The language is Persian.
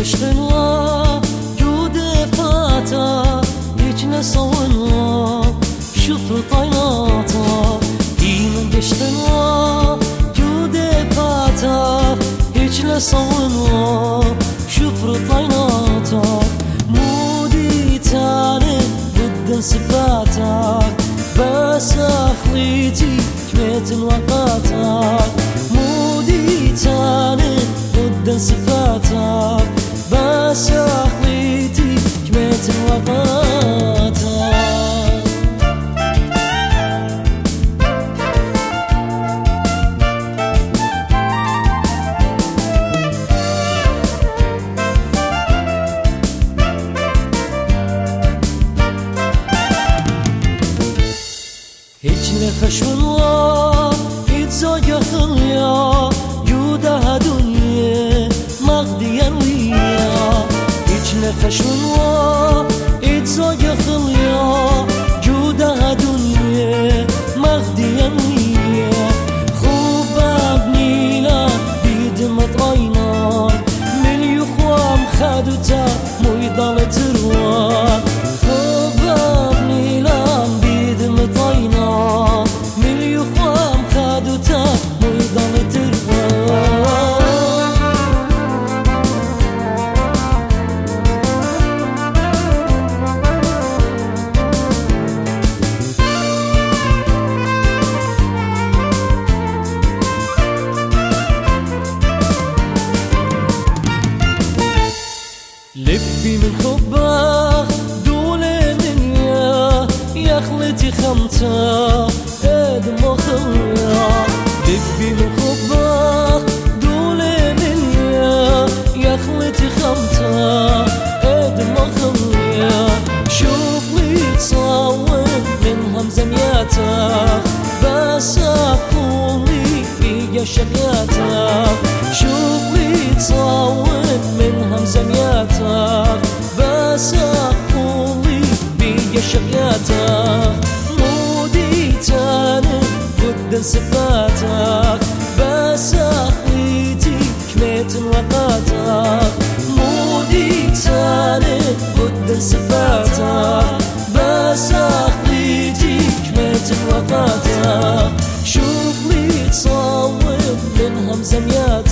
عشقنا جود فاتا هيجنا صونا شفر طيناتا ديما عشقنا جود فاتا هيجنا صونا شفر طيناتا مودي تاني ضد صفاتك بس أخليتي جميت وقاتك مودي تاني ضد صفاتك بس أخليتي جميت وقاتك هیچ نخشونا هیچ زاگخن یا جوده دنیا مغدیان ویا هیچ نخشونا هیچ زاگخن یا جوده دنیا مغدیان ویا خوبم نیلا بیدمت آینا ملی خوام خدوتا مویدال تروان خوبم نیلا بیدمت آینا ملی خوام خدوتا مویدال تروان لبي من حبك دول الدنيا يا خلتي خمسة هاد ما خليا لبي من حبك دول الدنيا يا خلتي خمسة هاد ما خليا شوف لي تصور من همزمياتك بس أقولي في شقياتك شوف لي تصور من همزمياتك بس أقولي بيا شقياتك مودي تاني ضد صفاتك بس أخليتي كميت وقاتك مودي تاني ضد صفاتك بس أخليتي كميت وقاتك شوف لي تصور من همزمياتك